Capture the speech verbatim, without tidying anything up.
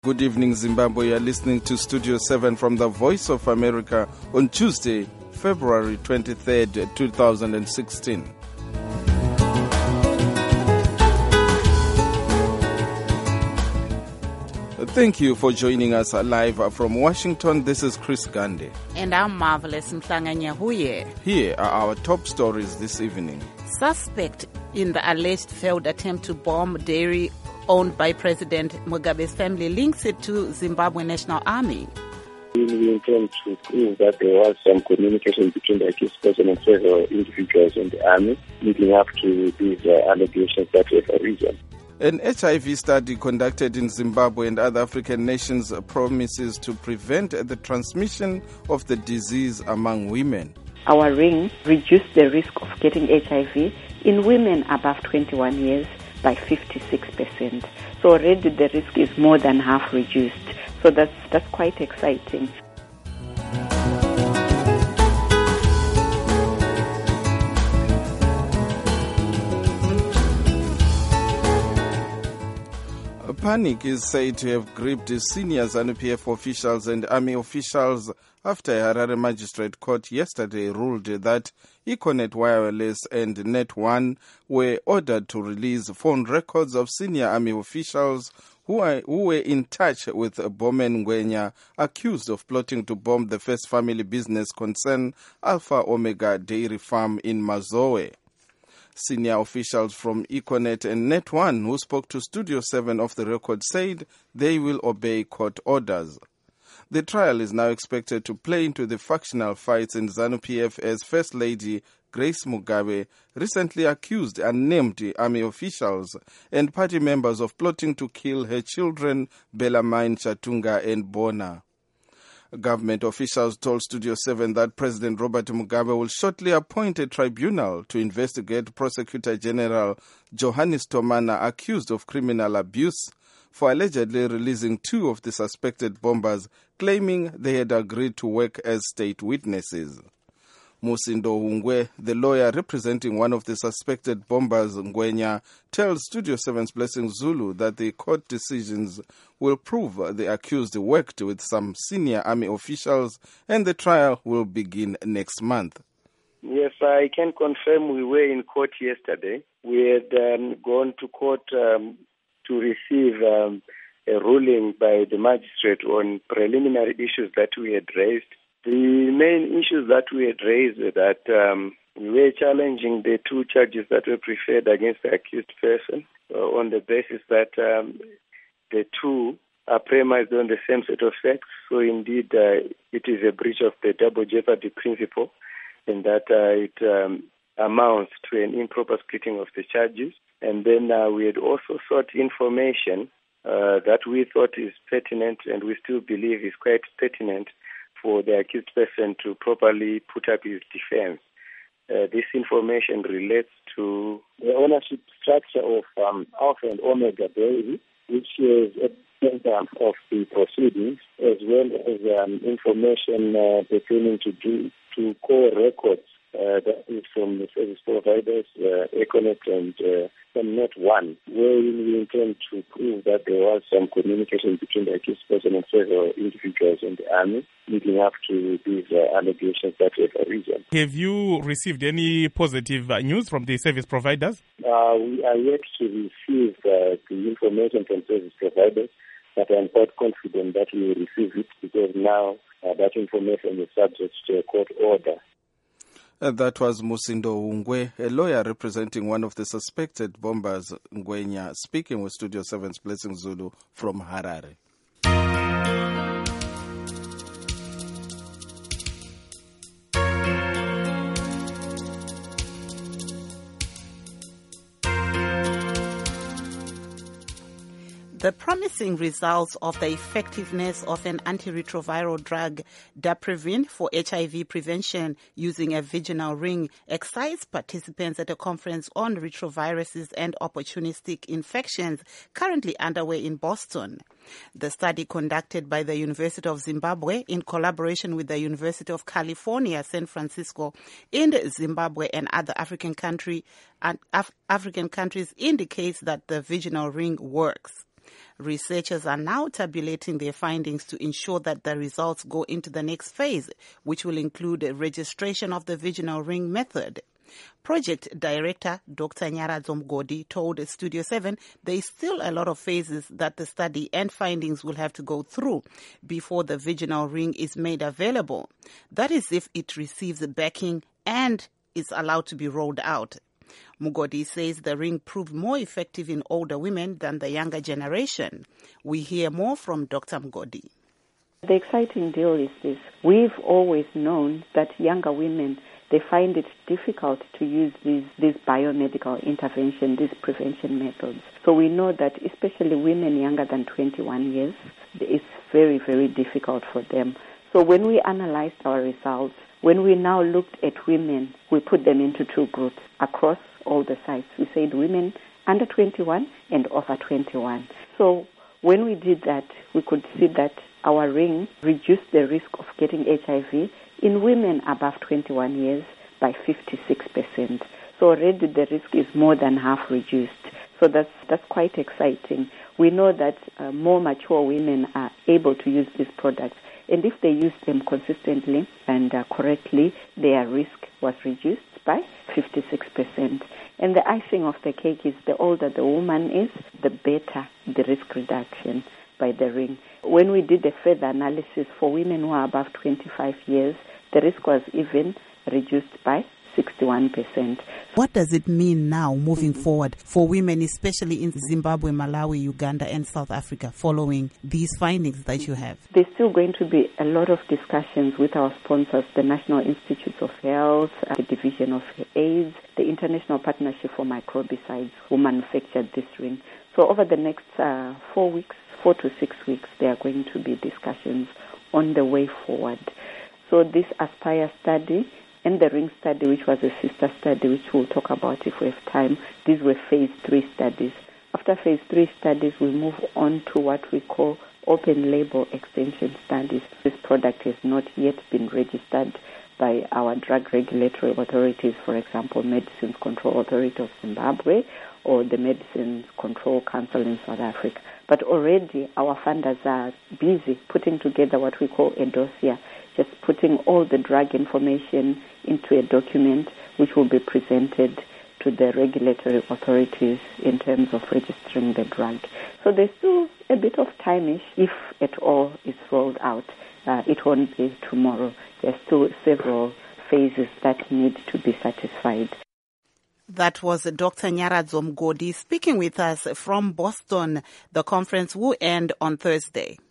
Good evening, Zimbabwe. You are listening to Studio seven from the Voice of America on Tuesday, February twenty-third, twenty sixteen. Thank you for joining us live from Washington. This is Chris Gandhi. And I'm Marvelous Mhlanga-Nyahuye. Here are our top stories this evening. Suspect in the alleged failed attempt to bomb dairy owned by President Mugabe's family links it to Zimbabwe National Army. We intend to prove that there was some communication between the accused person and several individuals in the army, leading up to these uh, allegations that have arisen. An H I V study conducted in Zimbabwe and other African nations promises to prevent the transmission of the disease among women. Our ring reduced the risk of getting H I V in women above twenty-one years by fifty-six percent. So already the risk is more than half reduced. So that's that's quite exciting. Panic is said to have gripped senior ZANU P F officials and army officials after a Harare magistrate court yesterday ruled that Econet Wireless and Net one were ordered to release phone records of senior army officials who, are, who were in touch with Bomen Ngwenya, accused of plotting to bomb the first family business concern Alpha Omega Dairy Farm in Mazoe. Senior officials from Econet and Net one who spoke to Studio seven of the record said they will obey court orders. The trial is now expected to play into the factional fights in ZANU P F as First Lady Grace Mugabe recently accused unnamed army officials and party members of plotting to kill her children Bellarmine Chatunga and Bona. Government officials told Studio seven that President Robert Mugabe will shortly appoint a tribunal to investigate Prosecutor General Johannes Tomana, accused of criminal abuse, for allegedly releasing two of the suspected bombers, claiming they had agreed to work as state witnesses. Musindo Ungwe, the lawyer representing one of the suspected bombers, Ngwenya, tells Studio seven's Blessing Zulu that the court decisions will prove the accused worked with some senior army officials and the trial will begin next month. Yes, I can confirm we were in court yesterday. We had um, gone to court um, to receive um, a ruling by the magistrate on preliminary issues that we had raised. The main issues that we had raised were that um, we were challenging the two charges that were preferred against the accused person uh, on the basis that um, the two are premised on the same set of facts. So indeed, uh, it is a breach of the double jeopardy principle, and that uh, it um, amounts to an improper splitting of the charges. And then uh, we had also sought information uh, that we thought is pertinent, and we still believe is quite pertinent, for the accused person to properly put up his defense. Uh, this information relates to the ownership structure of um, Alpha and Omega Dairy, which is at the center of the proceedings, as well as um, information uh, pertaining to do, to core records uh, that is from the service providers, uh, Econet and uh, from Net one, where we intend to prove that there was some communication between the accused person and several individuals in the army, leading up to these uh, allegations that have arisen. Have you received any positive uh, news from the service providers? Uh, we are yet to receive uh, the information from service providers, but I'm quite confident that we will receive it because now uh, that information is subject to a court order. Uh, that was Musindo Ungwe, a lawyer representing one of the suspected bombers, Ngwenya, speaking with Studio seven's Blessing Zulu from Harare. The promising results of the effectiveness of an antiretroviral drug, Daprevin, for H I V prevention using a vaginal ring excites participants at a conference on retroviruses and opportunistic infections currently underway in Boston. The study, conducted by the University of Zimbabwe in collaboration with the University of California, San Francisco, in Zimbabwe and other African country, and Af- African countries, indicates that the vaginal ring works. Researchers are now tabulating their findings to ensure that the results go into the next phase, which will include a registration of the vaginal ring method. Project Director Doctor Nyaradzo Mgodi told Studio seven there is still a lot of phases that the study and findings will have to go through before the vaginal ring is made available. That is if it receives backing and is allowed to be rolled out. Mugodi says the ring proved more effective in older women than the younger generation. We hear more from Doctor Mgodi. The exciting deal is this. We've always known that younger women, they find it difficult to use these, these biomedical intervention, these prevention methods. So we know that especially women younger than twenty-one years, it's very, very difficult for them. So when we analyzed our results, when we now looked at women, we put them into two groups across all the sites. We said women under twenty-one and over twenty-one. So when we did that, we could see that our ring reduced the risk of getting H I V in women above twenty-one years by fifty-six percent. So already the risk is more than half reduced. So that's that's quite exciting. We know that uh, more mature women are able to use these products, and if they use them consistently and uh, correctly, their risk was reduced by fifty-six percent. And the icing of the cake is the older the woman is, the better the risk reduction by the ring. When we did a further analysis for women who are above twenty-five years, the risk was even reduced by sixty-one percent. What does it mean now moving mm-hmm. forward for women, especially in Zimbabwe, Malawi, Uganda, and South Africa, following these findings that you have? There's still going to be a lot of discussions with our sponsors, the National Institutes of Health, the Division of AIDS, the International Partnership for Microbicides, who manufactured this ring. So over the next uh, four weeks, four to six weeks, there are going to be discussions on the way forward. So this Aspire study and the ring study, which was a sister study, which we'll talk about if we have time, these were phase three studies. After phase three studies, we move on to what we call open label extension studies. This product has not yet been registered by our drug regulatory authorities, for example, Medicines Control Authority of Zimbabwe or the Medicines Control Council in South Africa. But already our funders are busy putting together what we call a dossier, just putting all the drug information into a document which will be presented to the regulatory authorities in terms of registering the drug. So there's still a bit of time-ish if at all it's rolled out. Uh, it won't be tomorrow. There's still several phases that need to be satisfied. That was Doctor Nyaradzo Mgodi speaking with us from Boston. The conference will end on Thursday.